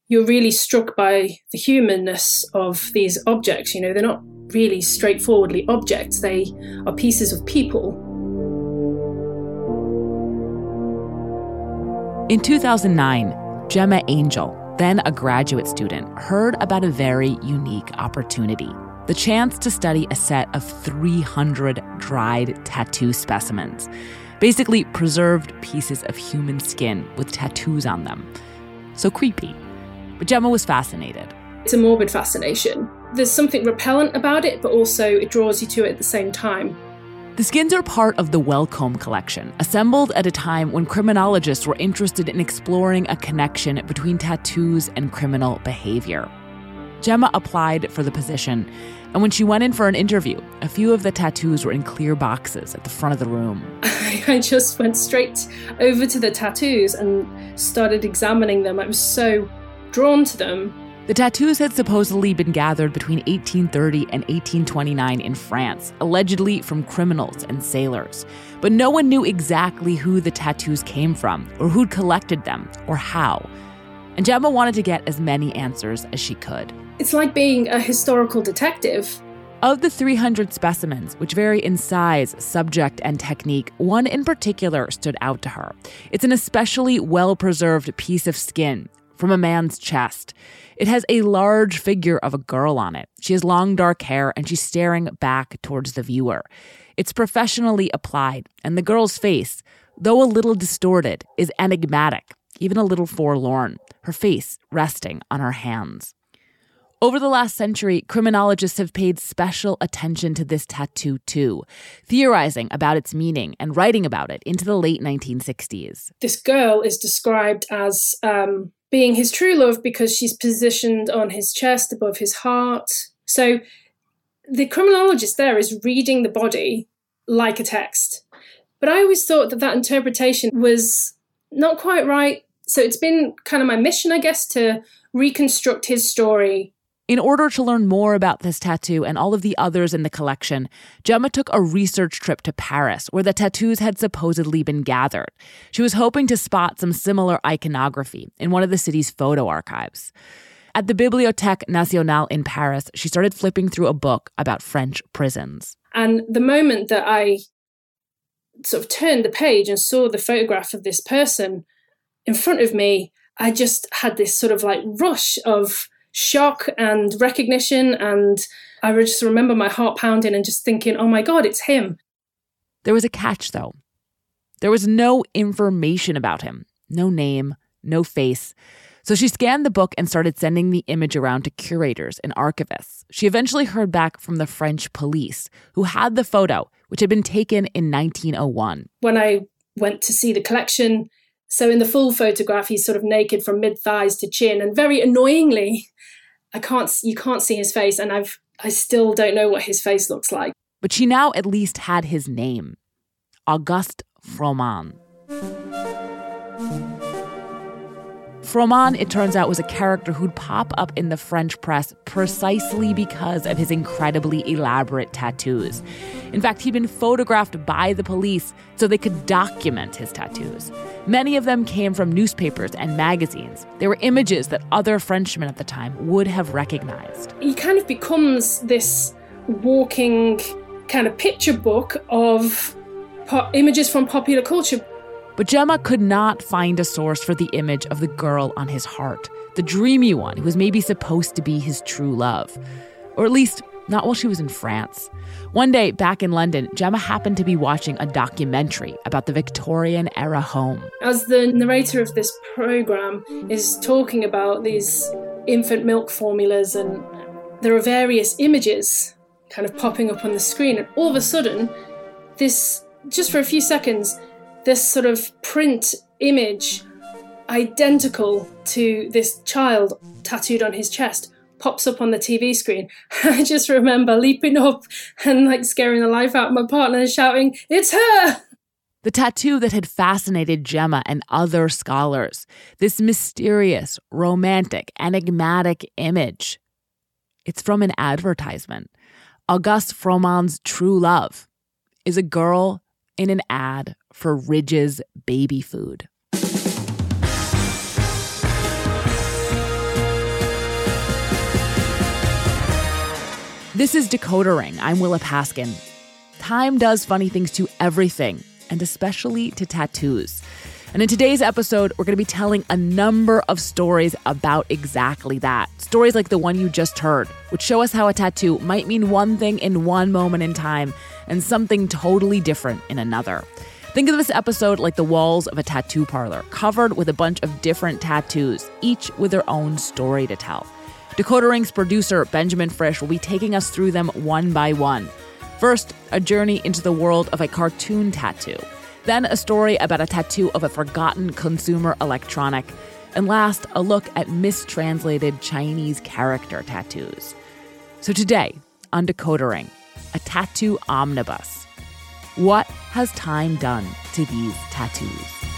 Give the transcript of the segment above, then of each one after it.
you're really struck by the humanness of these objects. You know, they're not really straightforwardly objects. They are pieces of people. In 2009, Gemma Angel, then a graduate student, heard about a very unique opportunity. The chance to study a set of 300 dried tattoo specimens. Basically preserved pieces of human skin with tattoos on them. So creepy. But Gemma was fascinated. It's a morbid fascination. There's something repellent about it, but also it draws you to it at the same time. The skins are part of the Wellcome collection, assembled at a time when criminologists were interested in exploring a connection between tattoos and criminal behavior. Gemma applied for the position, and when she went in for an interview, a few of the tattoos were in clear boxes at the front of the room. I just went straight over to the tattoos and started examining them. I was so drawn to them. The tattoos had supposedly been gathered between 1830 and 1829 in France, allegedly from criminals and sailors. But no one knew exactly who the tattoos came from, or who'd collected them, or how. And Gemma wanted to get as many answers as she could. It's like being a historical detective. Of the 300 specimens, which vary in size, subject, and technique, one in particular stood out to her. It's an especially well-preserved piece of skin from a man's chest. It has a large figure of a girl on it. She has long dark hair and she's staring back towards the viewer. It's professionally applied, and the girl's face, though a little distorted, is enigmatic, even a little forlorn, her face resting on her hands. Over the last century, criminologists have paid special attention to this tattoo too, theorizing about its meaning and writing about it into the late 1960s. This girl is described as being his true love because she's positioned on his chest above his heart. So the criminologist there is reading the body like a text. But I always thought that that interpretation was not quite right. So it's been kind of my mission, I guess, to reconstruct his story. In order to learn more about this tattoo and all of the others in the collection, Gemma took a research trip to Paris, where the tattoos had supposedly been gathered. She was hoping to spot some similar iconography in one of the city's photo archives. At the Bibliothèque Nationale in Paris, she started flipping through a book about French prisons. And the moment that I sort of turned the page and saw the photograph of this person in front of me, I just had this sort of like rush of shock and recognition, and I just remember my heart pounding and just thinking, oh my God, it's him. There was a catch, though. There was no information about him, no name, no face. So she scanned the book and started sending the image around to curators and archivists. She eventually heard back from the French police, who had the photo, which had been taken in 1901. When I went to see the collection, so in the full photograph, he's sort of naked from mid-thighs to chin, and very annoyingly, you can't see his face, and I still don't know what his face looks like. But she now at least had his name, Auguste Froment. Froment, it turns out, was a character who'd pop up in the French press precisely because of his incredibly elaborate tattoos. In fact, he'd been photographed by the police so they could document his tattoos. Many of them came from newspapers and magazines. They were images that other Frenchmen at the time would have recognized. He kind of becomes this walking kind of picture book of images from popular culture. But Gemma could not find a source for the image of the girl on his heart, the dreamy one who was maybe supposed to be his true love. Or at least, not while she was in France. One day, back in London, Gemma happened to be watching a documentary about the Victorian-era home. As the narrator of this program is talking about these infant milk formulas, and there are various images kind of popping up on the screen, and all of a sudden, this, just for a few seconds, this sort of print image, identical to this child tattooed on his chest, pops up on the TV screen. I just remember leaping up and like scaring the life out of my partner and shouting, "It's her!" The tattoo that had fascinated Gemma and other scholars, this mysterious, romantic, enigmatic image. It's from an advertisement. Auguste Froment's true love is a girl in an ad for Ridge's baby food. This is Decoder Ring. I'm Willa Paskin. Time does funny things to everything, and especially to tattoos. And in today's episode, we're going to be telling a number of stories about exactly that. Stories like the one you just heard, which show us how a tattoo might mean one thing in one moment in time and something totally different in another. Think of this episode like the walls of a tattoo parlor, covered with a bunch of different tattoos, each with their own story to tell. Decoder Ring's producer, Benjamin Frisch, will be taking us through them one by one. First, a journey into the world of a cartoon tattoo. Then a story about a tattoo of a forgotten consumer electronic. And last, a look at mistranslated Chinese character tattoos. So today, on Decoder Ring, a tattoo omnibus. What has time done to these tattoos?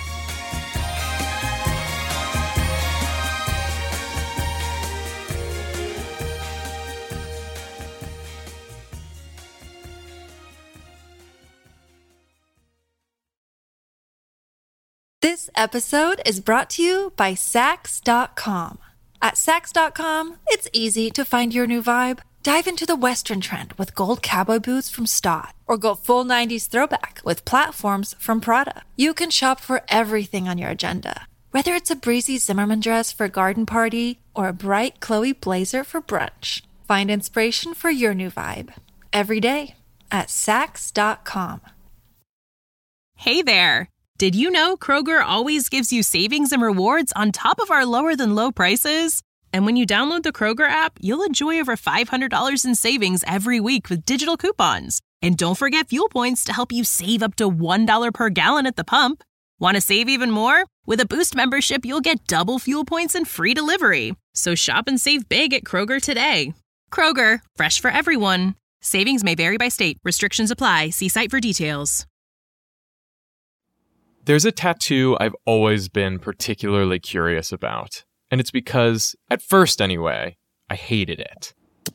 This episode is brought to you by Saks.com. At Saks.com, it's easy to find your new vibe. Dive into the Western trend with gold cowboy boots from Stott, or go full 90s throwback with platforms from Prada. You can shop for everything on your agenda, whether it's a breezy Zimmermann dress for a garden party or a bright Chloe blazer for brunch. Find inspiration for your new vibe every day at Saks.com. Hey there! Did you know Kroger always gives you savings and rewards on top of our lower-than-low prices? And when you download the Kroger app, you'll enjoy over $500 in savings every week with digital coupons. And don't forget fuel points to help you save up to $1 per gallon at the pump. Want to save even more? With a Boost membership, you'll get double fuel points and free delivery. So shop and save big at Kroger today. Kroger, fresh for everyone. Savings may vary by state. Restrictions apply. See site for details. There's a tattoo I've always been particularly curious about. And it's because, at first anyway, I hated it.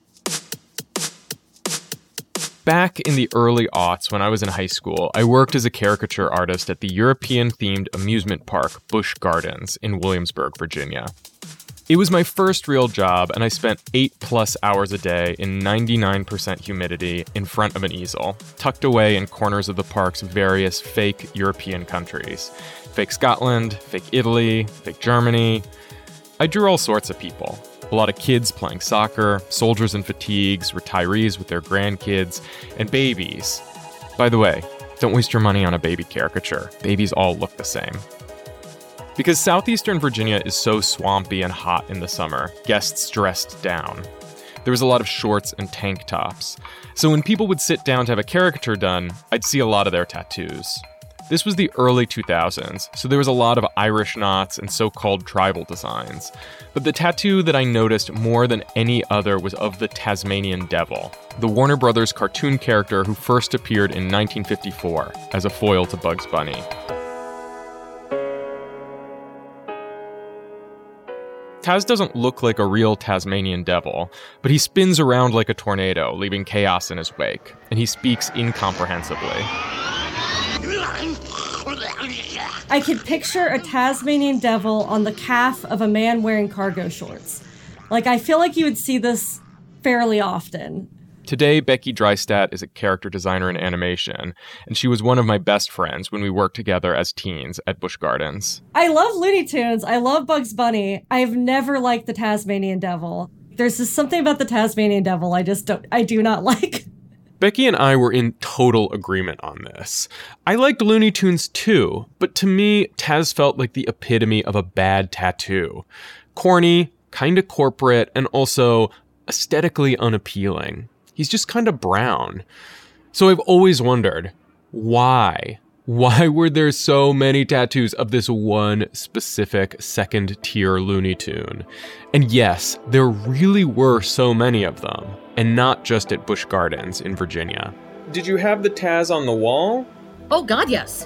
Back in the early aughts when I was in high school, I worked as a caricature artist at the European-themed amusement park Busch Gardens in Williamsburg, Virginia. It was my first real job, and I spent 8+ hours a day in 99% humidity in front of an easel, tucked away in corners of the park's various fake European countries. Fake Scotland, fake Italy, fake Germany. I drew all sorts of people. A lot of kids playing soccer, soldiers in fatigues, retirees with their grandkids, and babies. By the way, don't waste your money on a baby caricature. Babies all look the same. Because southeastern Virginia is so swampy and hot in the summer, guests dressed down. There was a lot of shorts and tank tops. So when people would sit down to have a caricature done, I'd see a lot of their tattoos. This was the early 2000s, so there was a lot of Irish knots and so-called tribal designs. But the tattoo that I noticed more than any other was of the Tasmanian Devil, the Warner Brothers cartoon character who first appeared in 1954 as a foil to Bugs Bunny. Taz doesn't look like a real Tasmanian devil, but he spins around like a tornado, leaving chaos in his wake, and he speaks incomprehensibly. I could picture a Tasmanian devil on the calf of a man wearing cargo shorts. I feel like you would see this fairly often. Today, Becky Drystad is a character designer in animation, and she was one of my best friends when we worked together as teens at Busch Gardens. I love Looney Tunes. I love Bugs Bunny. I've never liked the Tasmanian Devil. There's just something about the Tasmanian Devil I do not like. Becky and I were in total agreement on this. I liked Looney Tunes too, but to me, Taz felt like the epitome of a bad tattoo. Corny, kinda corporate, and also aesthetically unappealing. He's just kind of brown. So I've always wondered, why? Why were there so many tattoos of this one specific second-tier Looney Tune? And yes, there really were so many of them, and not just at Busch Gardens in Virginia. Did you have the Taz on the wall? Oh God, yes.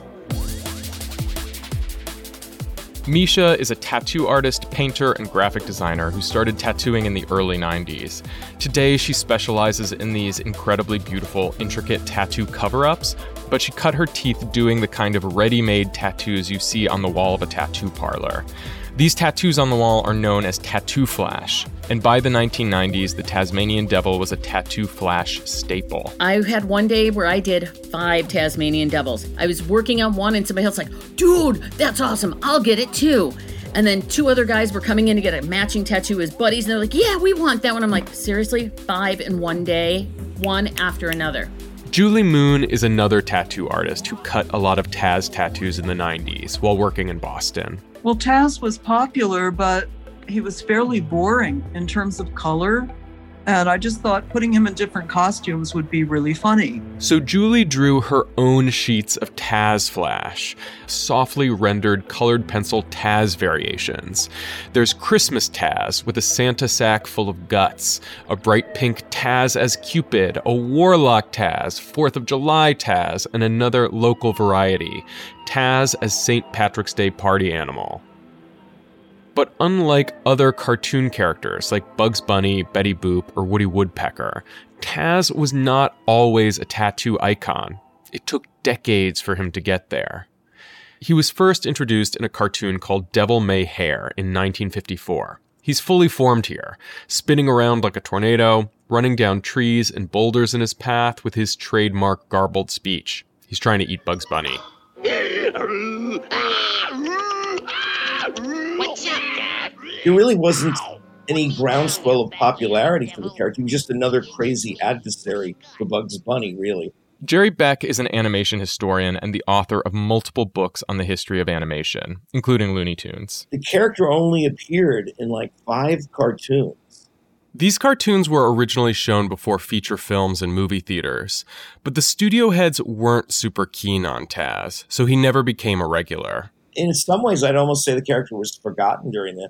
Misha is a tattoo artist, painter, and graphic designer who started tattooing in the early 90s. Today, she specializes in these incredibly beautiful, intricate tattoo cover-ups, but she cut her teeth doing the kind of ready-made tattoos you see on the wall of a tattoo parlor. These tattoos on the wall are known as tattoo flash, and by the 1990s, the Tasmanian Devil was a tattoo flash staple. I had one day where I did 5 Tasmanian Devils. I was working on one and somebody else like, dude, that's awesome, I'll get it too. And then 2 other guys were coming in to get a matching tattoo as buddies, and they're like, yeah, we want that one. I'm like, seriously? 5 in one day? One after another. Julie Moon is another tattoo artist who cut a lot of Taz tattoos in the 90s while working in Boston. Well, Taz was popular, but he was fairly boring in terms of color. And I just thought putting him in different costumes would be really funny. So Julie drew her own sheets of Taz Flash, softly rendered colored pencil Taz variations. There's Christmas Taz with a Santa sack full of guts, a bright pink Taz as Cupid, a Warlock Taz, 4th of July Taz, and another local variety, Taz as St. Patrick's Day party animal. But unlike other cartoon characters like Bugs Bunny, Betty Boop, or Woody Woodpecker, Taz was not always a tattoo icon. It took decades for him to get there. He was first introduced in a cartoon called Devil May Hare in 1954. He's fully formed here, spinning around like a tornado, running down trees and boulders in his path with his trademark garbled speech. He's trying to eat Bugs Bunny. There really wasn't any groundswell of popularity for the character. He was just another crazy adversary for Bugs Bunny, really. Jerry Beck is an animation historian and the author of multiple books on the history of animation, including Looney Tunes. The character only appeared in like 5 cartoons. These cartoons were originally shown before feature films and movie theaters, but the studio heads weren't super keen on Taz, so he never became a regular. In some ways, I'd almost say the character was forgotten during the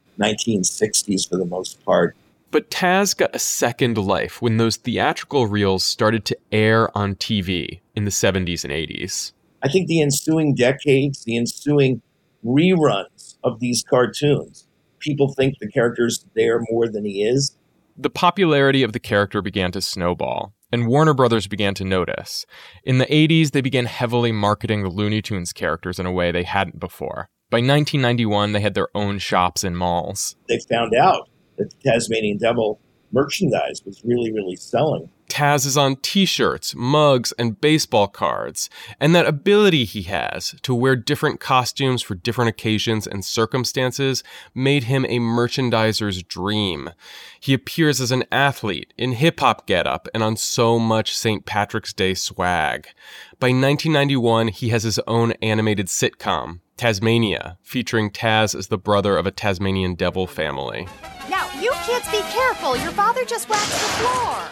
1960s for the most part. But Taz got a second life when those theatrical reels started to air on TV in the 70s and 80s. I think the ensuing decades, the ensuing reruns of these cartoons, people think the character's there more than he is. The popularity of the character began to snowball, and Warner Brothers began to notice. In the 80s, they began heavily marketing the Looney Tunes characters in a way they hadn't before. By 1991, they had their own shops in malls. They found out that the Tasmanian Devil merchandise was really, really selling. Taz is on t-shirts, mugs, and baseball cards, and that ability he has to wear different costumes for different occasions and circumstances made him a merchandiser's dream. He appears as an athlete, in hip-hop getup, and on so much St. Patrick's Day swag. By 1991, he has his own animated sitcom, Tasmania, featuring Taz as the brother of a Tasmanian devil family. Now, you kids be careful. Your father just waxed the floor.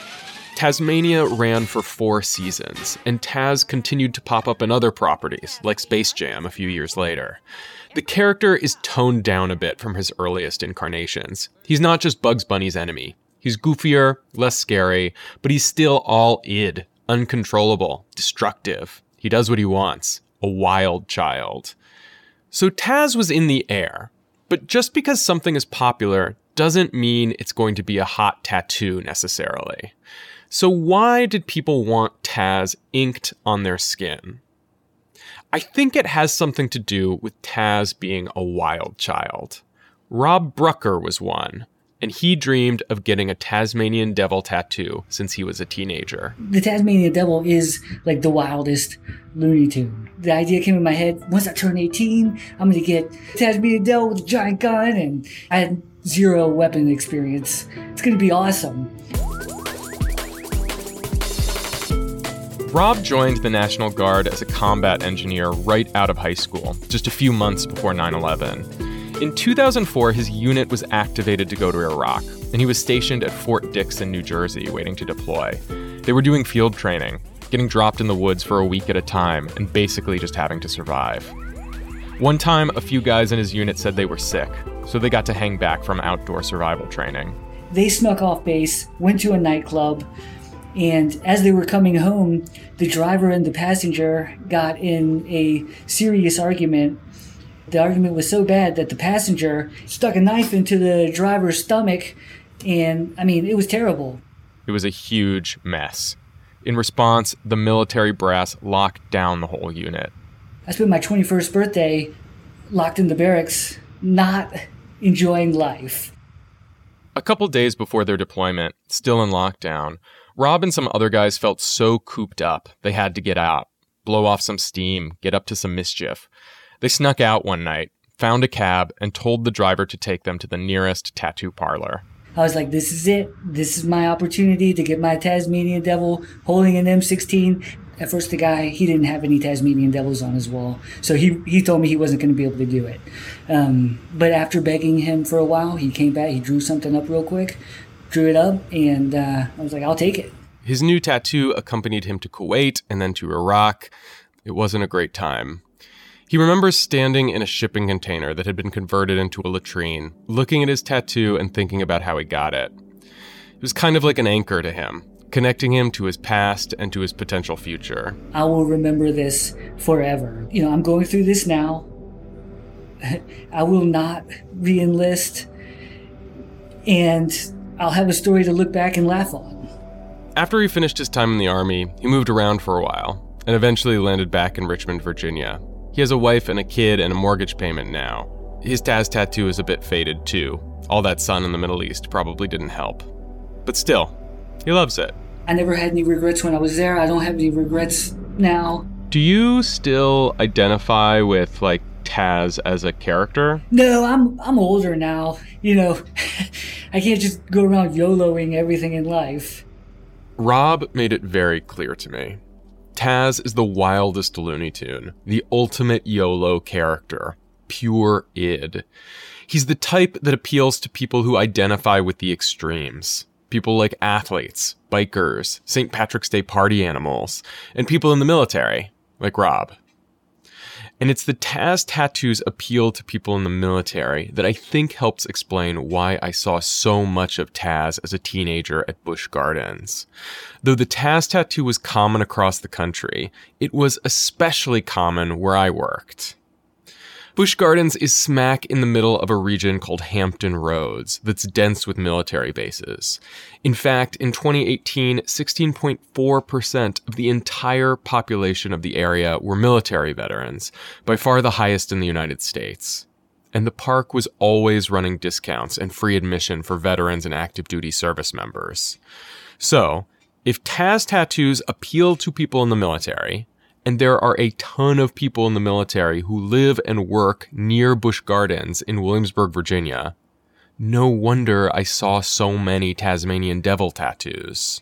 Tasmania ran for 4 seasons, and Taz continued to pop up in other properties, like Space Jam a few years later. The character is toned down a bit from his earliest incarnations. He's not just Bugs Bunny's enemy. He's goofier, less scary, but he's still all id, uncontrollable, destructive. He does what he wants, a wild child. So Taz was in the air, but just because something is popular doesn't mean it's going to be a hot tattoo necessarily. So why did people want Taz inked on their skin? I think it has something to do with Taz being a wild child. Rob Brucker was one, and he dreamed of getting a Tasmanian Devil tattoo since he was a teenager. The Tasmanian Devil is like the wildest Looney Tune. The idea came in my head, once I turn 18, I'm going to get Tasmanian Devil with a giant gun, and I had 0 weapon experience. It's going to be awesome. Rob joined the National Guard as a combat engineer right out of high school, just a few months before 9/11. In 2004, his unit was activated to go to Iraq, and he was stationed at Fort Dix in New Jersey, waiting to deploy. They were doing field training, getting dropped in the woods for a week at a time, and basically just having to survive. One time, a few guys in his unit said they were sick, so they got to hang back from outdoor survival training. They snuck off base, went to a nightclub, and as they were coming home, the driver and the passenger got in a serious argument. The argument was so bad that the passenger stuck a knife into the driver's stomach, and, it was terrible. It was a huge mess. In response, the military brass locked down the whole unit. I spent my 21st birthday locked in the barracks not enjoying life. A couple days before their deployment, still in lockdown, Rob and some other guys felt so cooped up they had to get out, blow off some steam, get up to some mischief. They snuck out one night, found a cab, and told the driver to take them to the nearest tattoo parlor. I was like, this is it. This is my opportunity to get my Tasmanian devil holding an M16. At first, the guy, he didn't have any Tasmanian devils on his wall, so he told me he wasn't going to be able to do it. But after begging him for a while, he came back, he drew something up real quick, drew it up, and I was like, I'll take it. His new tattoo accompanied him to Kuwait and then to Iraq. It wasn't a great time. He remembers standing in a shipping container that had been converted into a latrine, looking at his tattoo and thinking about how he got it. It was kind of like an anchor to him, connecting him to his past and to his potential future. I will remember this forever. I'm going through this now. I will not re-enlist, and I'll have a story to look back and laugh on. After he finished his time in the Army, he moved around for a while and eventually landed back in Richmond, Virginia. He has a wife and a kid and a mortgage payment now. His Taz tattoo is a bit faded too. All that sun in the Middle East probably didn't help. But still, he loves it. I never had any regrets when I was there. I don't have any regrets now. Do you still identify with, Taz as a character? No, I'm older now. I can't just go around YOLOing everything in life. Rob made it very clear to me. Taz is the wildest Looney Tune, the ultimate YOLO character, pure id. He's the type that appeals to people who identify with the extremes. People like athletes, bikers, St. Patrick's Day party animals, and people in the military, like Rob. And it's the Taz tattoo's appeal to people in the military that I think helps explain why I saw so much of Taz as a teenager at Busch Gardens. Though the Taz tattoo was common across the country, it was especially common where I worked. Busch Gardens is smack in the middle of a region called Hampton Roads that's dense with military bases. In fact, in 2018, 16.4% of the entire population of the area were military veterans, by far the highest in the United States. And the park was always running discounts and free admission for veterans and active duty service members. So, if Taz tattoos appeal to people in the military, and there are a ton of people in the military who live and work near Busch Gardens in Williamsburg, Virginia, no wonder I saw so many Tasmanian devil tattoos.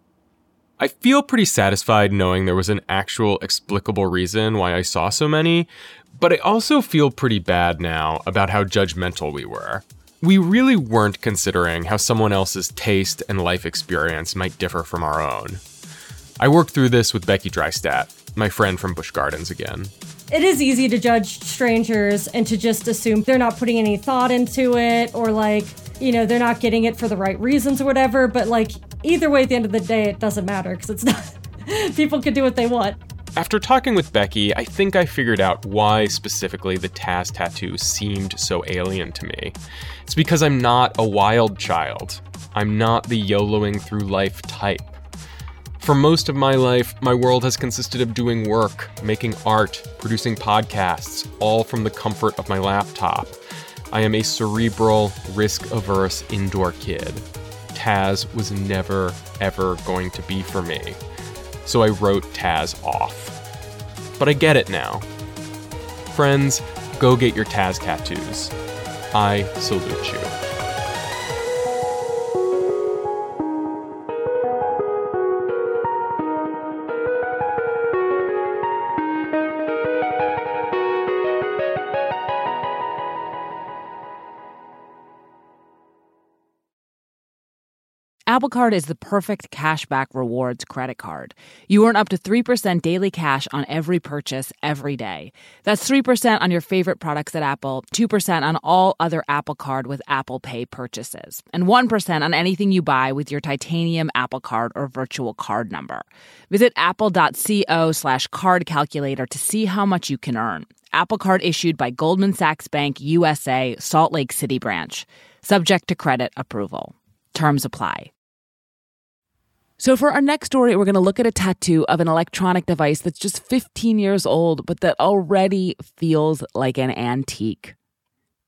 I feel pretty satisfied knowing there was an actual explicable reason why I saw so many, but I also feel pretty bad now about how judgmental we were. We really weren't considering how someone else's taste and life experience might differ from our own. I worked through this with Becky Drystat, my friend from Busch Gardens again. It is easy to judge strangers and to just assume they're not putting any thought into it, or they're not getting it for the right reasons or whatever, but either way, at the end of the day, it doesn't matter because it's not, people can do what they want. After talking with Becky, I think I figured out why specifically the Taz tattoo seemed so alien to me. It's because I'm not a wild child. I'm not the YOLOing through life type. For most of my life, my world has consisted of doing work, making art, producing podcasts, all from the comfort of my laptop. I am a cerebral, risk-averse indoor kid. Taz was never, ever going to be for me. So I wrote Taz off. But I get it now. Friends, go get your Taz tattoos. I salute you. Apple Card is the perfect cashback rewards credit card. You earn up to 3% daily cash on every purchase every day. That's 3% on your favorite products at Apple, 2% on all other Apple Card with Apple Pay purchases, and 1% on anything you buy with your titanium Apple Card or virtual card number. Visit apple.co/card calculator to see how much you can earn. Apple Card issued by Goldman Sachs Bank USA, Salt Lake City branch. Subject to credit approval. Terms apply. So for our next story, we're going to look at a tattoo of an electronic device that's just 15 years old, but that already feels like an antique.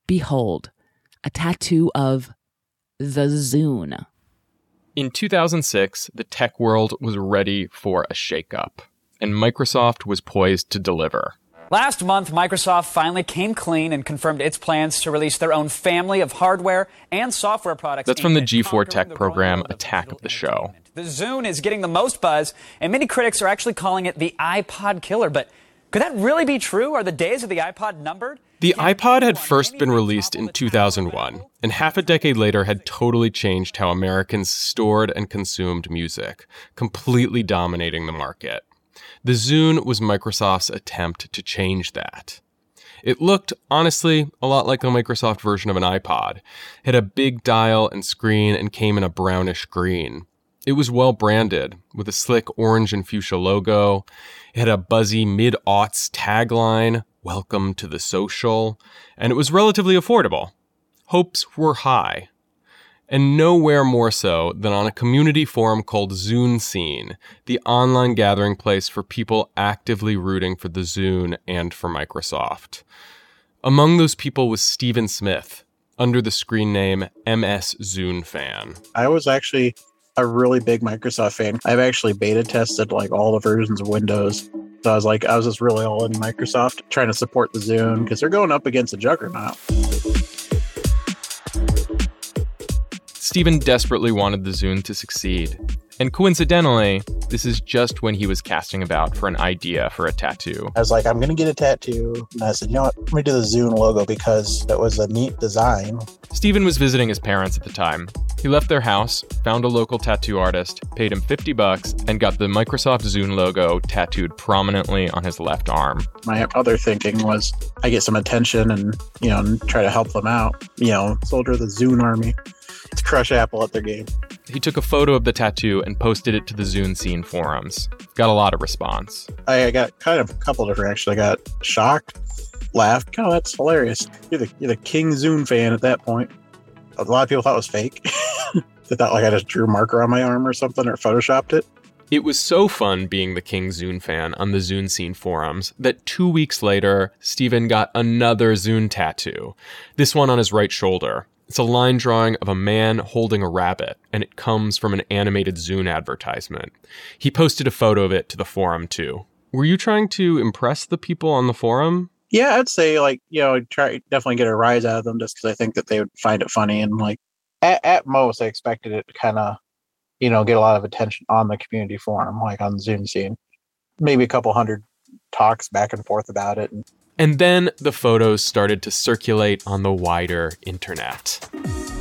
Behold, a tattoo of the Zune. In 2006, the tech world was ready for a shakeup, and Microsoft was poised to deliver. Last month, Microsoft finally came clean and confirmed its plans to release their own family of hardware and software products. That's from the G4 Tech program, Attack of the Show. The Zune is getting the most buzz, and many critics are actually calling it the iPod killer. But could that really be true? Are the days of the iPod numbered? The iPod had first been released in 2001, and half a decade later had totally changed how Americans stored and consumed music, completely dominating the market. The Zune was Microsoft's attempt to change that. It looked, honestly, a lot like a Microsoft version of an iPod. It had a big dial and screen and came in a brownish green. It was well branded, with a slick orange and fuchsia logo. It had a buzzy mid-aughts tagline, "Welcome to the social," and it was relatively affordable. Hopes were high. And nowhere more so than on a community forum called Zune Scene, the online gathering place for people actively rooting for the Zune and for Microsoft. Among those people was Steven Smith, under the screen name MS Zune Fan. I was actually a really big Microsoft fan. I've actually beta tested like all the versions of Windows. So I was just really all in Microsoft, trying to support the Zune because they're going up against a juggernaut. Steven desperately wanted the Zune to succeed. And coincidentally, this is just when he was casting about for an idea for a tattoo. I was like, I'm going to get a tattoo. And I said, you know what? Let me do the Zune logo because it was a neat design. Steven was visiting his parents at the time. He left their house, found a local tattoo artist, paid him $50, and got the Microsoft Zune logo tattooed prominently on his left arm. My other thinking was I get some attention and, and try to help them out. Soldier of the Zune army. To crush Apple at their game. He took a photo of the tattoo and posted it to the Zune Scene forums. Got a lot of response. I got kind of a couple different, actually. I got shocked, laughed. Oh, that's hilarious. You're the King Zune fan at that point. A lot of people thought it was fake. They thought I just drew a marker on my arm or something or photoshopped it. It was so fun being the King Zune fan on the Zune Scene forums that 2 weeks later, Steven got another Zune tattoo. This one on his right shoulder. It's a line drawing of a man holding a rabbit, and it comes from an animated Zune advertisement. He posted a photo of it to the forum, too. Were you trying to impress the people on the forum? Yeah, I'd say, try definitely get a rise out of them just because I think that they would find it funny. And, at most, I expected it to kind of, get a lot of attention on the community forum, like on the Zune Scene. Maybe a couple hundred talks back and forth about it. And then the photos started to circulate on the wider internet.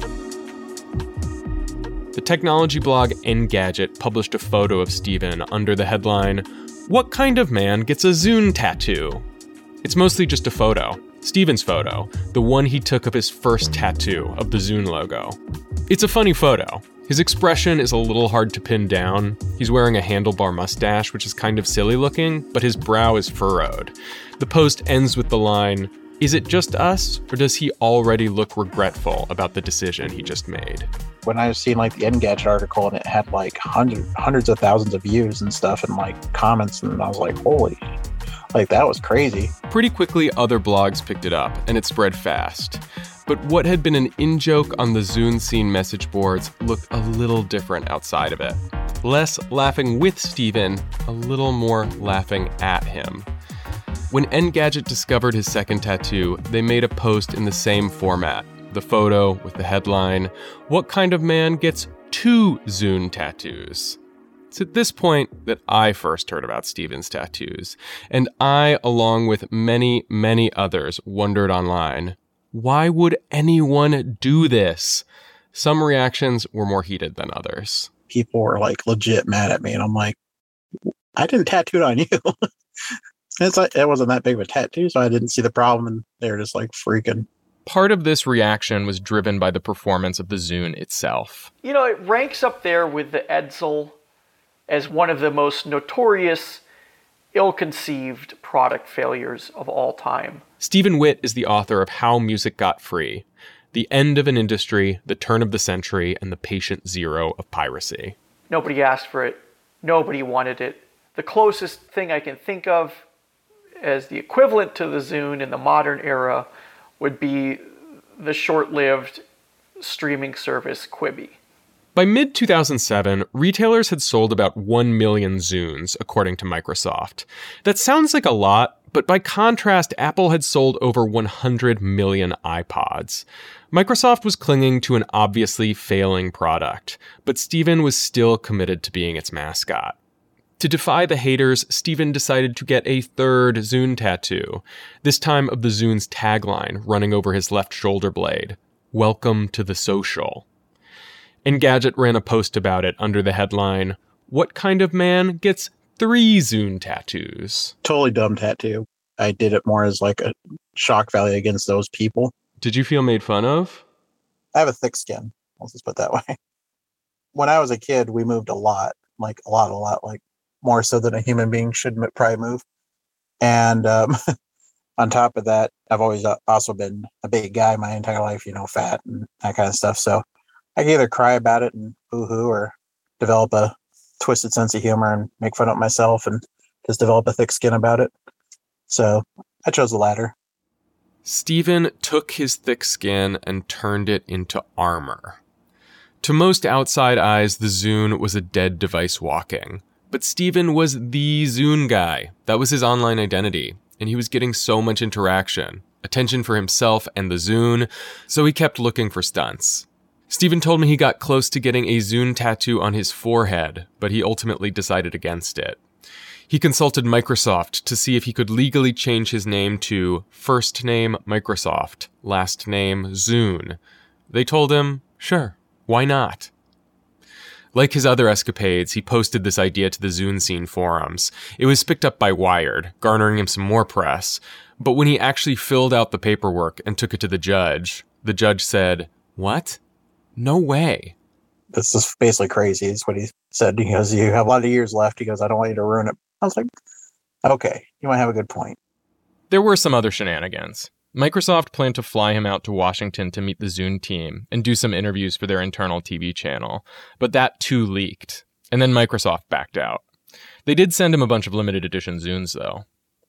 The technology blog Engadget published a photo of Steven under the headline, "What kind of man gets a Zune tattoo?" It's mostly just a photo, Steven's photo, the one he took of his first tattoo of the Zune logo. It's a funny photo. His expression is a little hard to pin down. He's wearing a handlebar mustache, which is kind of silly looking, but his brow is furrowed. The post ends with the line, "Is it just us, or does he already look regretful about the decision he just made?" When I was seeing the Engadget article and it had hundreds of thousands of views and stuff and comments, and I was like, holy, that was crazy. Pretty quickly, other blogs picked it up, and it spread fast. But what had been an in-joke on the Zune Scene message boards looked a little different outside of it. Less laughing with Steven, a little more laughing at him. When Engadget discovered his second tattoo, they made a post in the same format. The photo with the headline, "What kind of man gets 2 Zune tattoos?" It's at this point that I first heard about Steven's tattoos, and I, along with many, many others, wondered online, why would anyone do this? Some reactions were more heated than others. People were legit mad at me, and I'm like, I didn't tattoo it on you. It wasn't that big of a tattoo, so I didn't see the problem, and they were just freaking. Part of this reaction was driven by the performance of the Zune itself. It ranks up there with the Edsel as one of the most notorious, ill-conceived product failures of all time. Stephen Witt is the author of How Music Got Free, The End of an Industry, The Turn of the Century, and the Patient Zero of Piracy. Nobody asked for it. Nobody wanted it. The closest thing I can think of as the equivalent to the Zune in the modern era would be the short-lived streaming service Quibi. By mid-2007, retailers had sold about 1 million Zunes, according to Microsoft. That sounds like a lot, but by contrast, Apple had sold over 100 million iPods. Microsoft was clinging to an obviously failing product, but Steven was still committed to being its mascot. To defy the haters, Steven decided to get a third Zune tattoo, this time of the Zune's tagline running over his left shoulder blade, "Welcome to the social." Engadget ran a post about it under the headline, "What kind of man gets 3 Zune tattoos?" Totally dumb tattoo. I did it more as like a shock value against those people. Did you feel made fun of? I have a thick skin. Let's just put it that way. When I was a kid, we moved a lot, like more so than a human being should probably move. And on top of that, I've always also been a big guy my entire life, fat and that kind of stuff. So I can either cry about it and boo-hoo or develop a twisted sense of humor and make fun of myself and just develop a thick skin about it. So I chose the latter. Steven took his thick skin and turned it into armor. To most outside eyes, the Zune was a dead device walking. But Steven was the Zune guy. That was his online identity. And he was getting so much interaction, attention for himself and the Zune, so he kept looking for stunts. Steven told me he got close to getting a Zune tattoo on his forehead, but he ultimately decided against it. He consulted Microsoft to see if he could legally change his name to first name Microsoft, last name Zune. They told him, sure, why not? Like his other escapades, he posted this idea to the Zune Scene forums. It was picked up by Wired, garnering him some more press. But when he actually filled out the paperwork and took it to the judge said, "What? No way." This is basically crazy, is what he said. He goes, "You have a lot of years left." He goes, "I don't want you to ruin it." I was like, okay, you might have a good point. There were some other shenanigans. Microsoft planned to fly him out to Washington to meet the Zune team and do some interviews for their internal TV channel, but that too leaked, and then Microsoft backed out. They did send him a bunch of limited edition Zunes, though.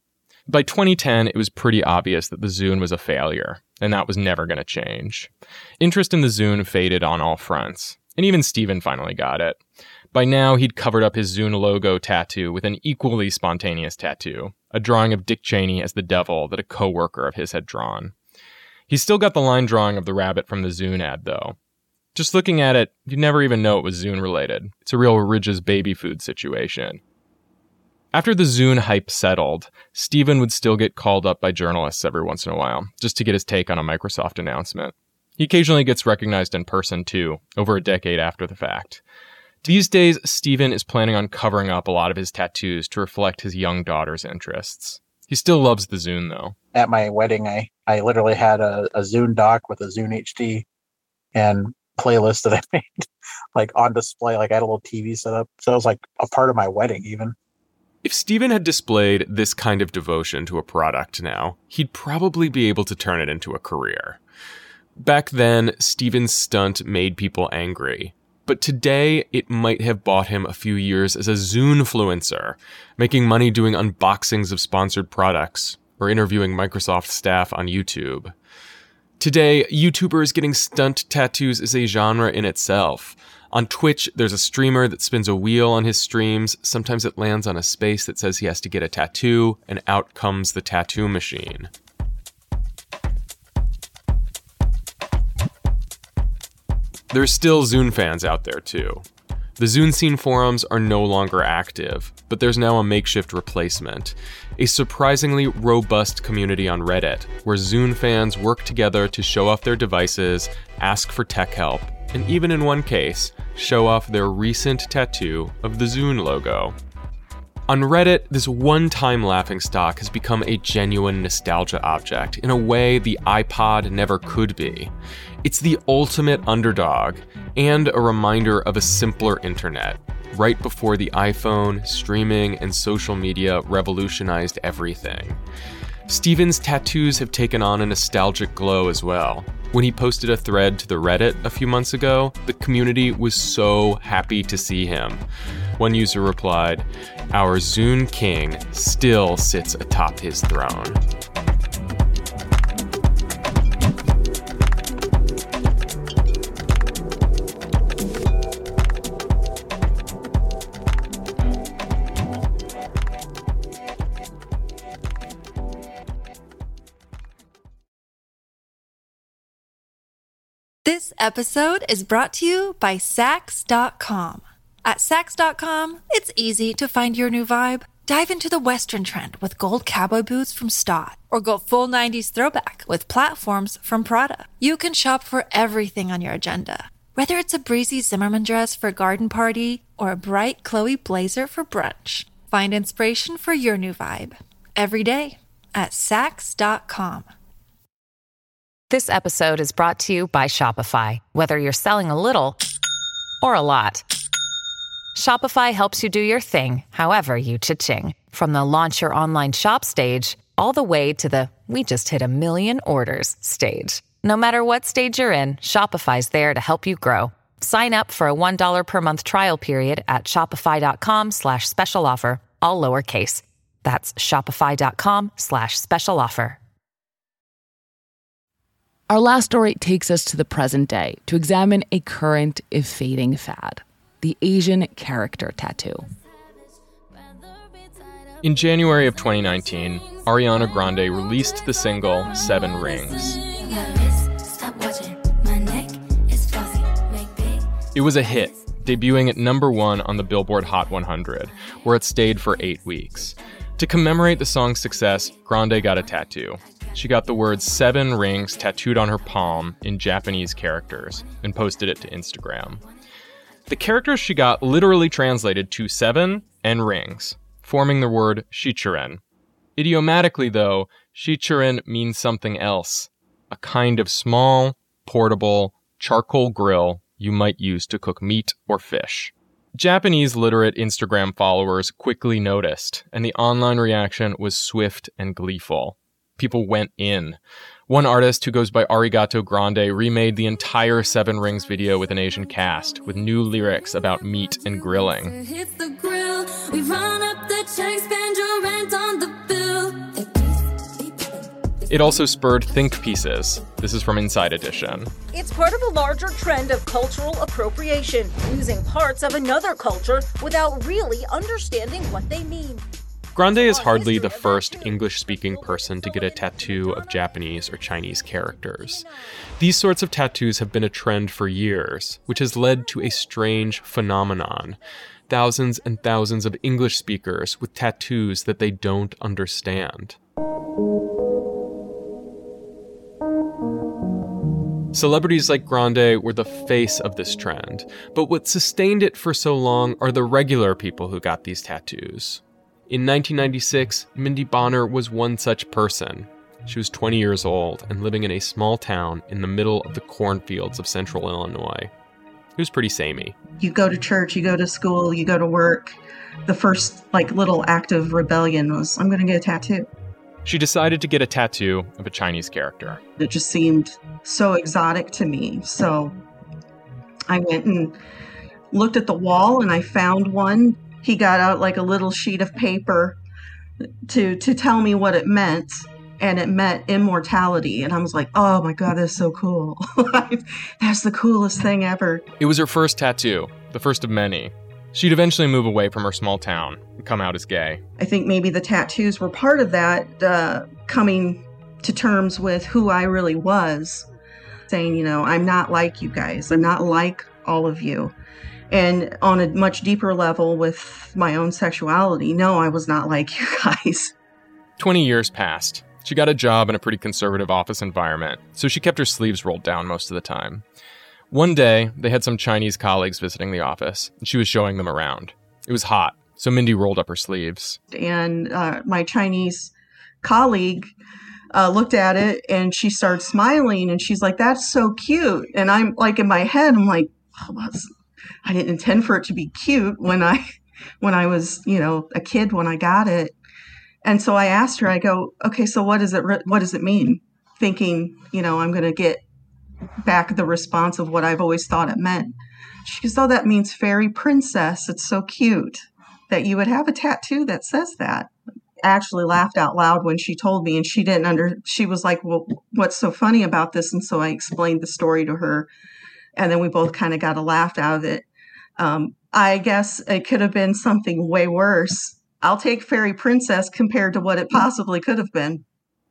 By 2010, it was pretty obvious that the Zune was a failure, and that was never going to change. Interest in the Zune faded on all fronts, and even Steven finally got it. By now, he'd covered up his Zune logo tattoo with an equally spontaneous tattoo, a drawing of Dick Cheney as the devil that a co-worker of his had drawn. He's still got the line drawing of the rabbit from the Zune ad, though. Just looking at it, you'd never even know it was Zune-related. It's a real Ridge's baby food situation. After the Zune hype settled, Steven would still get called up by journalists every once in a while, just to get his take on a Microsoft announcement. He occasionally gets recognized in person, too, over a decade after the fact. These days, Steven is planning on covering up a lot of his tattoos to reflect his young daughter's interests. He still loves the Zune, though. At my wedding, I literally had a Zune dock with a Zune HD and playlist that I made, like, on display. Like, I had a little TV set up. So it was, like, a part of my wedding, even. If Steven had displayed this kind of devotion to a product now, he'd probably be able to turn it into a career. Back then, Steven's stunt made people angry. But today, it might have bought him a few years as a Zune-fluencer, making money doing unboxings of sponsored products or interviewing Microsoft staff on YouTube. Today, YouTubers getting stunt tattoos is a genre in itself. On Twitch, there's a streamer that spins a wheel on his streams. Sometimes it lands on a space that says he has to get a tattoo, and out comes the tattoo machine. There's still Zune fans out there, too. The Zune Scene forums are no longer active, but there's now a makeshift replacement. A surprisingly robust community on Reddit, where Zune fans work together to show off their devices, ask for tech help, and even in one case, show off their recent tattoo of the Zune logo. On Reddit, this one-time laughingstock has become a genuine nostalgia object in a way the iPod never could be. It's the ultimate underdog and a reminder of a simpler internet, right before the iPhone, streaming, and social media revolutionized everything. Steven's tattoos have taken on a nostalgic glow as well. When he posted a thread to the Reddit a few months ago, the community was so happy to see him. One user replied, "Our Zune king still sits atop his throne." This episode is brought to you by Sax.com. At Sax.com, it's easy to find your new vibe. Dive into the Western trend with gold cowboy boots from Stott, or go full 90s throwback with platforms from Prada. You can shop for everything on your agenda, whether it's a breezy Zimmermann dress for a garden party or a bright Chloe blazer for brunch. Find inspiration for your new vibe every day at Sax.com. This episode is brought to you by Shopify. Whether you're selling a little or a lot, Shopify helps you do your thing, however you cha-ching. From the launch your online shop stage, all the way to the we just hit 1 million orders stage. No matter what stage you're in, Shopify's there to help you grow. Sign up for a $1 per month trial period at shopify.com/special offer, all lowercase. That's shopify.com/special offer. Our last story takes us to the present day to examine a current, if fading, fad: the Asian character tattoo. In January of 2019, Ariana Grande released the single 7 Rings. It was a hit, debuting at #1 on the Billboard Hot 100, where it stayed for 8 weeks. To commemorate the song's success, Grande got a tattoo. She got the words 7 Rings tattooed on her palm in Japanese characters and posted it to Instagram. The characters she got literally translated to 7 and rings, forming the word shichiren. Idiomatically, though, shichiren means something else: a kind of small, portable, charcoal grill you might use to cook meat or fish. Japanese literate Instagram followers quickly noticed, and the online reaction was swift and gleeful. People went in. One artist, who goes by Arigato Grande, remade the entire 7 Rings video with an Asian cast, with new lyrics about meat and grilling. It also spurred think pieces. This is from Inside Edition. It's part of a larger trend of cultural appropriation, using parts of another culture without really understanding what they mean. Grande is hardly the first English-speaking person to get a tattoo of Japanese or Chinese characters. These sorts of tattoos have been a trend for years, which has led to a strange phenomenon: thousands and thousands of English speakers with tattoos that they don't understand. Celebrities like Grande were the face of this trend, but what sustained it for so long are the regular people who got these tattoos. In 1996, Mindy Bonner was one such person. She was 20 years old and living in a small town in the middle of the cornfields of central Illinois. It was pretty samey. You go to church, you go to school, you go to work. The first little act of rebellion was, I'm going to get a tattoo. She decided to get a tattoo of a Chinese character. It just seemed so exotic to me. So I went and looked at the wall and I found one. He got out a little sheet of paper to tell me what it meant, and it meant immortality. And I was like, oh my God, that's so cool. That's the coolest thing ever. It was her first tattoo, the first of many. She'd eventually move away from her small town and come out as gay. I think maybe the tattoos were part of that, coming to terms with who I really was, saying, I'm not like you guys. I'm not like all of you. And on a much deeper level with my own sexuality, no, I was not like you guys. 20 years passed. She got a job in a pretty conservative office environment, so she kept her sleeves rolled down most of the time. One day, they had some Chinese colleagues visiting the office, and she was showing them around. It was hot, so Mindy rolled up her sleeves. And my Chinese colleague looked at it, and she started smiling, and she's like, that's so cute. And I'm in my head, I'm like, I didn't intend for it to be cute when I was, a kid when I got it. And so I asked her, I go, okay, so what does it mean? Thinking, I'm going to get back the response of what I've always thought it meant. She goes, oh, that means fairy princess. It's so cute that you would have a tattoo that says that. I actually laughed out loud when she told me, and she was like, well, what's so funny about this? And so I explained the story to her. And then we both kind of got a laugh out of it. I guess it could have been something way worse. I'll take fairy princess compared to what it possibly could have been.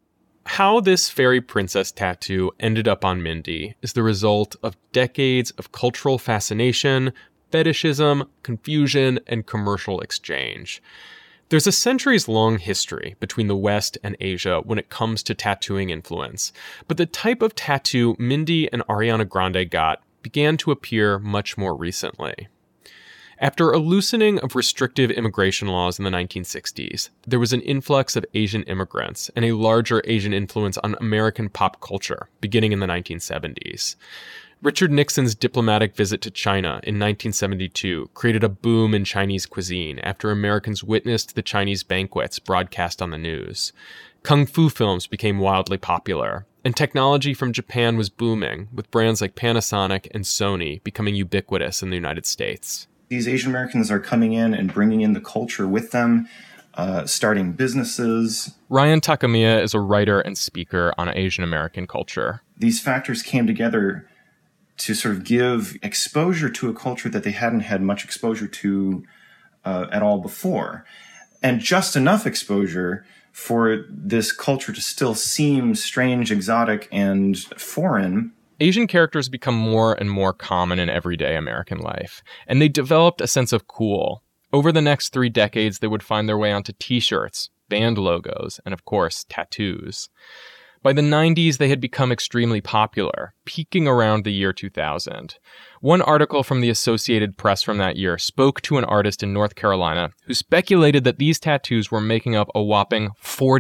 How this fairy princess tattoo ended up on Mindy is the result of decades of cultural fascination, fetishism, confusion, and commercial exchange. There's a centuries-long history between the West and Asia when it comes to tattooing influence, but the type of tattoo Mindy and Ariana Grande got began to appear much more recently. After a loosening of restrictive immigration laws in the 1960s, there was an influx of Asian immigrants and a larger Asian influence on American pop culture, beginning in the 1970s. Richard Nixon's diplomatic visit to China in 1972 created a boom in Chinese cuisine after Americans witnessed the Chinese banquets broadcast on the news. Kung fu films became wildly popular, and technology from Japan was booming, with brands like Panasonic and Sony becoming ubiquitous in the United States. These Asian Americans are coming in and bringing in the culture with them, starting businesses. Ryan Takamiya is a writer and speaker on Asian American culture. These factors came together to sort of give exposure to a culture that they hadn't had much exposure to at all before. And just enough exposure for this culture to still seem strange, exotic, and foreign. Asian characters become more and more common in everyday American life, and they developed a sense of cool. Over the next 3 decades, they would find their way onto t-shirts, band logos, and of course, tattoos. By the 90s, they had become extremely popular, peaking around the year 2000. One article from the Associated Press from that year spoke to an artist in North Carolina who speculated that these tattoos were making up a whopping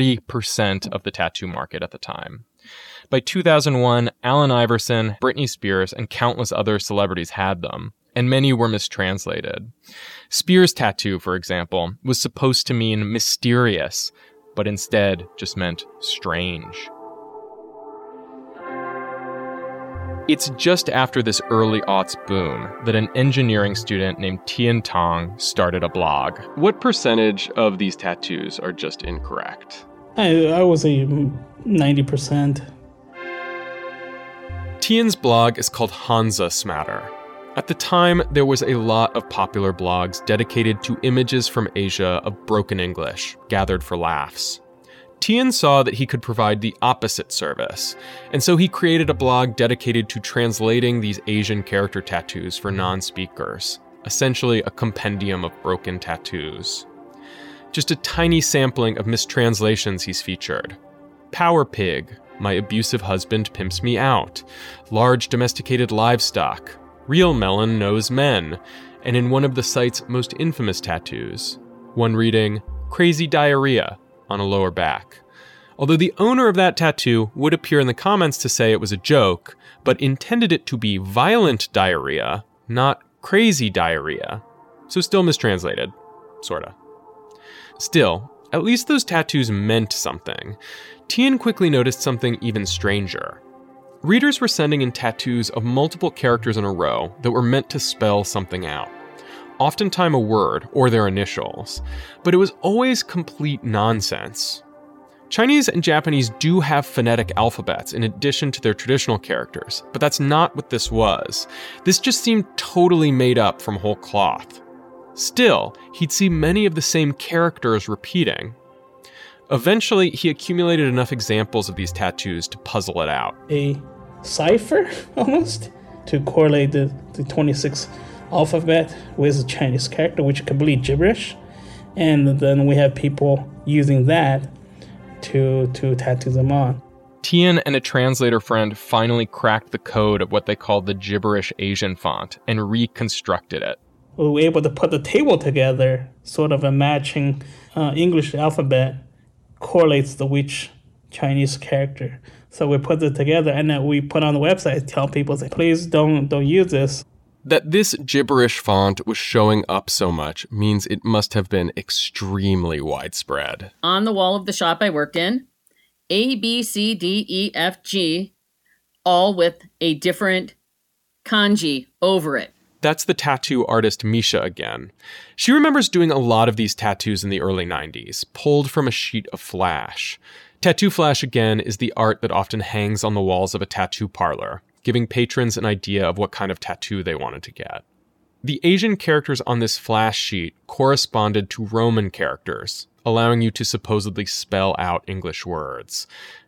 40% of the tattoo market at the time. By 2001, Allen Iverson, Britney Spears, and countless other celebrities had them, and many were mistranslated. Spears' tattoo, for example, was supposed to mean mysterious, but instead just meant strange. It's just after this early aughts boom that an engineering student named Tian Tong started a blog. What percentage of these tattoos are just incorrect? I would say 90%. Tian's blog is called Hansa Smatter. At the time, there was a lot of popular blogs dedicated to images from Asia of broken English, gathered for laughs. Tian saw that he could provide the opposite service, and so he created a blog dedicated to translating these Asian character tattoos for non-speakers, essentially a compendium of broken tattoos. Just a tiny sampling of mistranslations he's featured. Power Pig, my abusive husband pimps me out. Large domesticated livestock. Real melon knows men. And in one of the site's most infamous tattoos, one reading, crazy diarrhea, on a lower back. Although the owner of that tattoo would appear in the comments to say it was a joke, but intended it to be violent diarrhea, not crazy diarrhea. So still mistranslated. Sorta. Still, at least those tattoos meant something. Tian quickly noticed something even stranger. Readers were sending in tattoos of multiple characters in a row that were meant to spell something out. Oftentimes a word or their initials, but it was always complete nonsense. Chinese and Japanese do have phonetic alphabets in addition to their traditional characters, but that's not what this was. This just seemed totally made up from whole cloth. Still, he'd see many of the same characters repeating. Eventually, he accumulated enough examples of these tattoos to puzzle it out. A cipher, almost, to correlate the 26 alphabet with a Chinese character, which is complete gibberish. And then we have people using that to tattoo them on. Tian and a translator friend finally cracked the code of what they called the gibberish Asian font and reconstructed it. We were able to put the table together, sort of a matching English alphabet correlates to which Chinese character. So we put it together and then we put on the website, tell people, say, please don't use this. That this gibberish font was showing up so much means it must have been extremely widespread. On the wall of the shop I worked in, A, B, C, D, E, F, G, all with a different kanji over it. That's the tattoo artist Misha again. She remembers doing a lot of these tattoos in the early 90s, pulled from a sheet of flash. Tattoo flash, again, is the art that often hangs on the walls of a tattoo parlor, giving patrons an idea of what kind of tattoo they wanted to get. The Asian characters on this flash sheet corresponded to Roman characters, allowing you to supposedly spell out English words.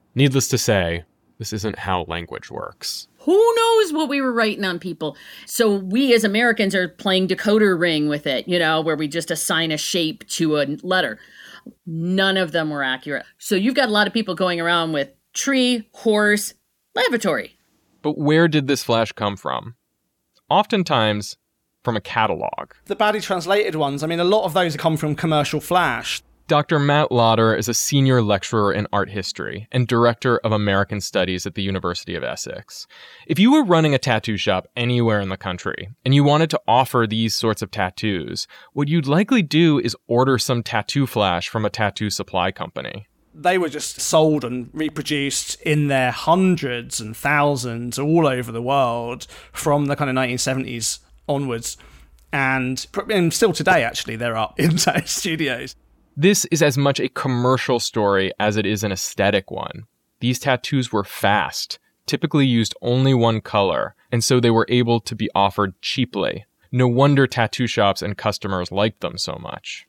Needless to say, this isn't how language works. Who knows what we were writing on people? So we as Americans are playing decoder ring with it, where we just assign a shape to a letter. None of them were accurate. So you've got a lot of people going around with tree, horse, lavatory. But where did this flash come from? Oftentimes from a catalog. The badly translated ones, a lot of those come from Commercial Flash. Dr. Matt Lauder is a senior lecturer in art history and director of American Studies at the University of Essex. If you were running a tattoo shop anywhere in the country and you wanted to offer these sorts of tattoos, what you'd likely do is order some tattoo flash from a tattoo supply company. They were just sold and reproduced in their hundreds and thousands all over the world from the kind of 1970s onwards. And still today, actually, there are in tattoo studios. This is as much a commercial story as it is an aesthetic one. These tattoos were fast, typically used only one color, and so they were able to be offered cheaply. No wonder tattoo shops and customers liked them so much.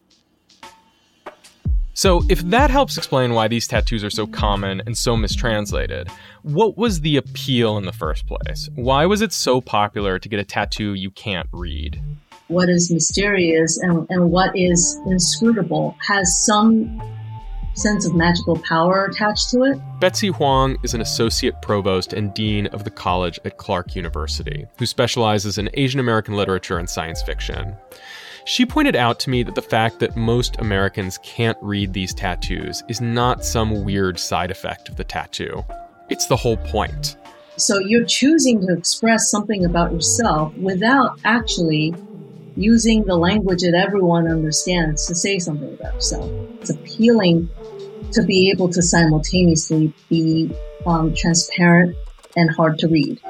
So if that helps explain why these tattoos are so common and so mistranslated, what was the appeal in the first place? Why was it so popular to get a tattoo you can't read? What is mysterious and what is inscrutable has some sense of magical power attached to it. Betsy Huang is an associate provost and dean of the college at Clark University, who specializes in Asian American literature and science fiction. She pointed out to me that the fact that most Americans can't read these tattoos is not some weird side effect of the tattoo. It's the whole point. So you're choosing to express something about yourself without actually using the language that everyone understands to say something about yourself. It's appealing to be able to simultaneously be transparent and hard to read.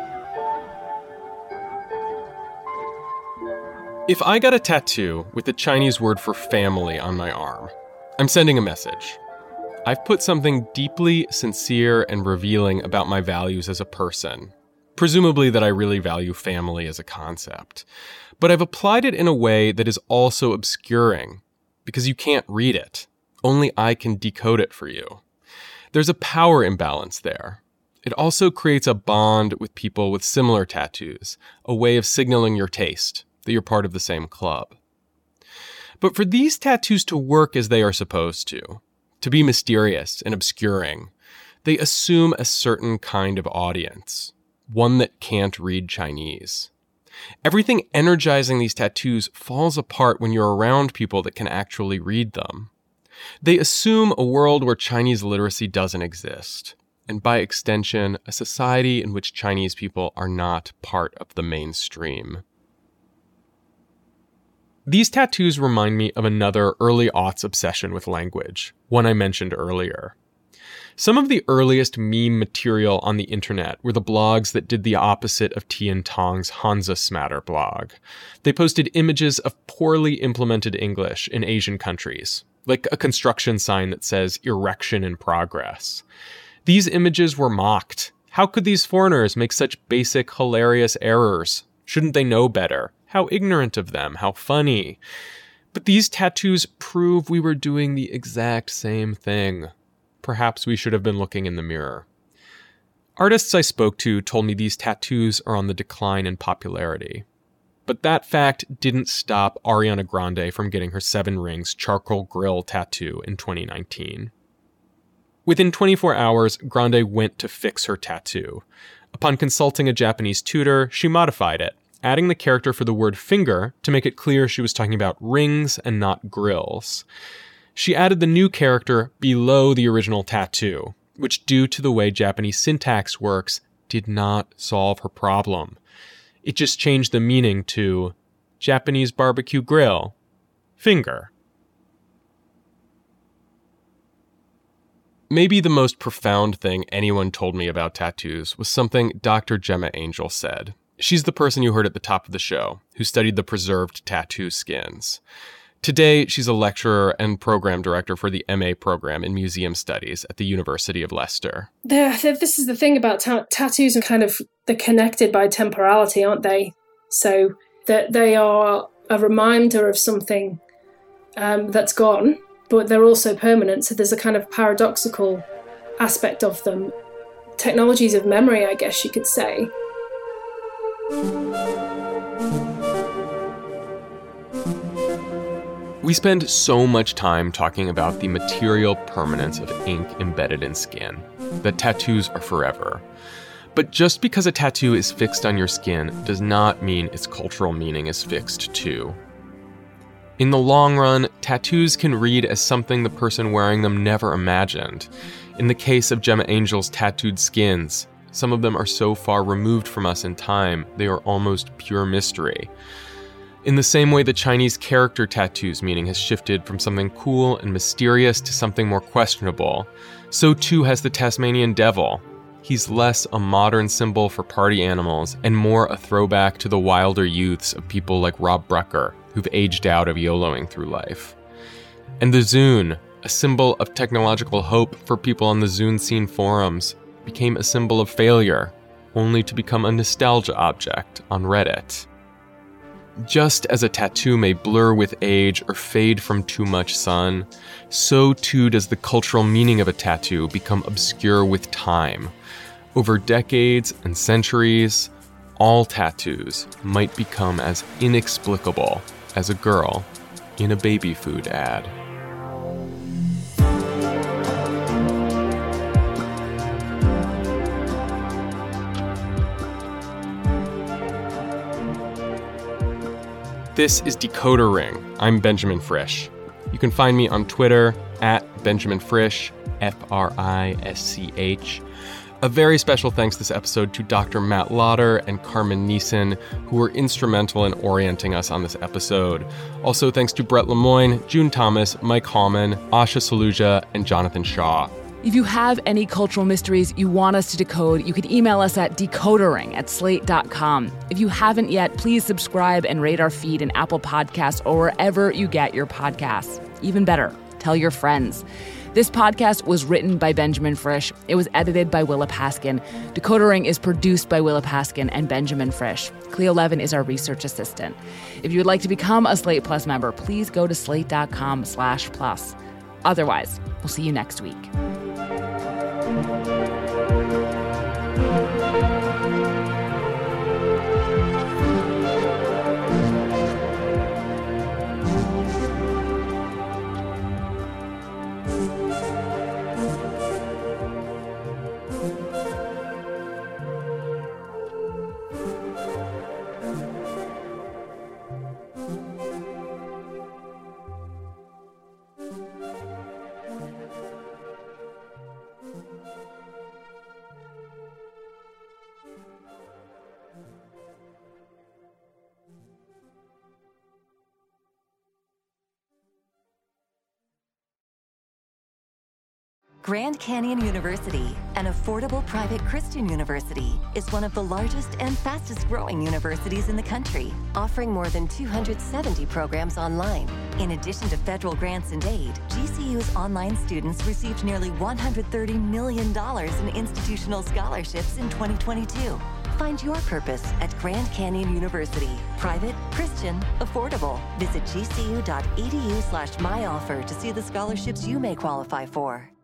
If I got a tattoo with the Chinese word for family on my arm, I'm sending a message. I've put something deeply sincere and revealing about my values as a person, presumably that I really value family as a concept. But I've applied it in a way that is also obscuring, because you can't read it. Only I can decode it for you. There's a power imbalance there. It also creates a bond with people with similar tattoos, a way of signaling your taste, that you're part of the same club. But for these tattoos to work as they are supposed to be mysterious and obscuring, they assume a certain kind of audience, one that can't read Chinese. Everything energizing these tattoos falls apart when you're around people that can actually read them. They assume a world where Chinese literacy doesn't exist, and by extension, a society in which Chinese people are not part of the mainstream. These tattoos remind me of another early aughts obsession with language, one I mentioned earlier. Some of the earliest meme material on the internet were the blogs that did the opposite of Tian Tong's Hansa Smatter blog. They posted images of poorly implemented English in Asian countries, like a construction sign that says erection in progress. These images were mocked. How could these foreigners make such basic, hilarious errors? Shouldn't they know better? How ignorant of them, how funny. But these tattoos prove we were doing the exact same thing. Perhaps we should have been looking in the mirror. Artists I spoke to told me these tattoos are on the decline in popularity. But that fact didn't stop Ariana Grande from getting her 7 Rings charcoal grill tattoo in 2019. Within 24 hours, Grande went to fix her tattoo. Upon consulting a Japanese tutor, she modified it, adding the character for the word finger to make it clear she was talking about rings and not grills. She added the new character below the original tattoo, which, due to the way Japanese syntax works, did not solve her problem. It just changed the meaning to Japanese barbecue grill, finger. Maybe the most profound thing anyone told me about tattoos was something Dr. Gemma Angel said. She's the person you heard at the top of the show, who studied the preserved tattoo skins. Today, she's a lecturer and program director for the MA program in Museum Studies at the University of Leicester. This is the thing about tattoos, and kind of they're connected by temporality, aren't they? So that they are a reminder of something that's gone, but they're also permanent. So there's a kind of paradoxical aspect of them. Technologies of memory, I guess you could say. We spend so much time talking about the material permanence of ink embedded in skin, that tattoos are forever. But just because a tattoo is fixed on your skin does not mean its cultural meaning is fixed too. In the long run, tattoos can read as something the person wearing them never imagined. In the case of Gemma Angel's tattooed skins, some of them are so far removed from us in time, they are almost pure mystery. In the same way the Chinese character tattoo's meaning has shifted from something cool and mysterious to something more questionable, so too has the Tasmanian devil. He's less a modern symbol for party animals and more a throwback to the wilder youths of people like Rob Brucker, who've aged out of YOLOing through life. And the Zune, a symbol of technological hope for people on the Zune Scene forums, became a symbol of failure, only to become a nostalgia object on Reddit. Just as a tattoo may blur with age or fade from too much sun, so too does the cultural meaning of a tattoo become obscure with time. Over decades and centuries, all tattoos might become as inexplicable as a girl in a baby food ad. This is Decoder Ring. I'm Benjamin Frisch. You can find me on Twitter at Benjamin Frisch, Frisch. A very special thanks this episode to Dr. Matt Lauder and Carmen Neeson, who were instrumental in orienting us on this episode. Also thanks to Brett Lemoyne, June Thomas, Mike Hallman, Asha Saluja, and Jonathan Shaw. If you have any cultural mysteries you want us to decode, you can email us at decodering@slate.com. If you haven't yet, please subscribe and rate our feed in Apple Podcasts or wherever you get your podcasts. Even better, tell your friends. This podcast was written by Benjamin Frisch. It was edited by Willa Paskin. Decodering is produced by Willa Paskin and Benjamin Frisch. Cleo Levin is our research assistant. If you would like to become a Slate Plus member, please go to slate.com/plus. Otherwise, we'll see you next week. Grand Canyon University, an affordable private Christian university, is one of the largest and fastest growing universities in the country, offering more than 270 programs online. In addition to federal grants and aid, GCU's online students received nearly $130 million in institutional scholarships in 2022. Find your purpose at Grand Canyon University. Private, Christian, affordable. Visit gcu.edu/myoffer to see the scholarships you may qualify for.